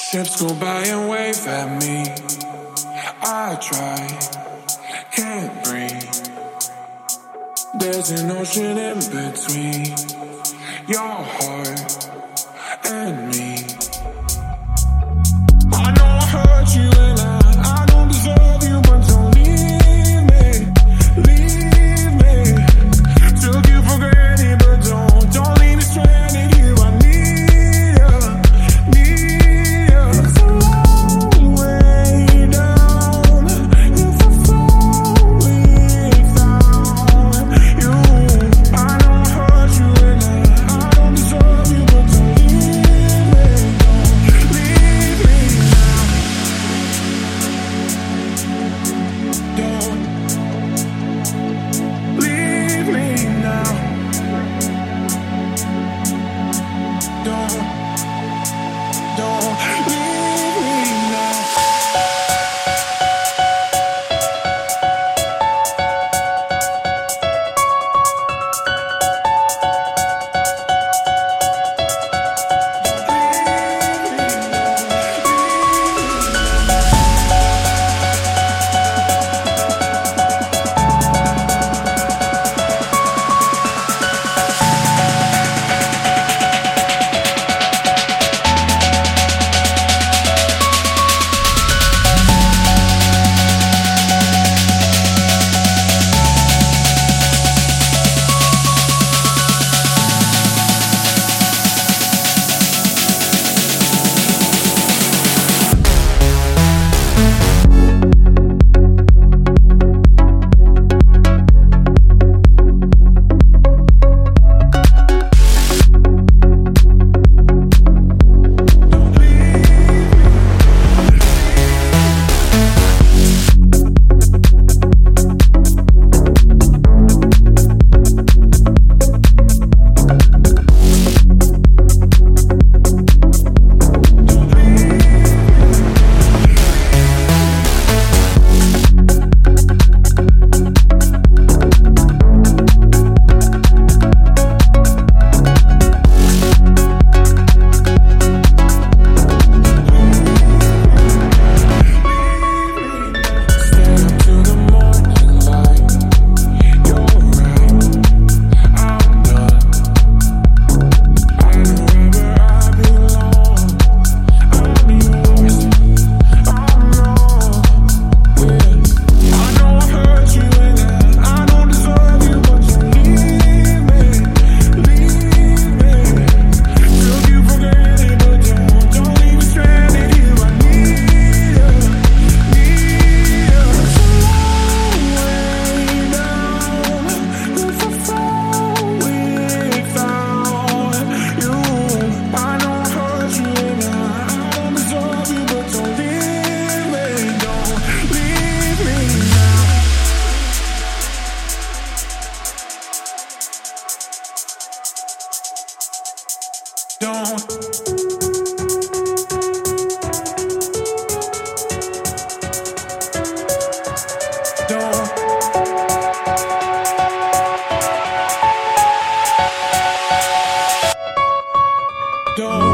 Ships go by and wave at me. I try, can't breathe. There's an ocean in between your heart and me. I know I hurt you and I don't deserve you, but don't leave me, leave me. Took you for granted, but don't leave me stranded here. I need you, need you. It's a long way down. If I fall without you, I know I hurt you and I don't deserve you, but don't leave me, don't leave me now. Don't leave me now. Don't leave me now. Don't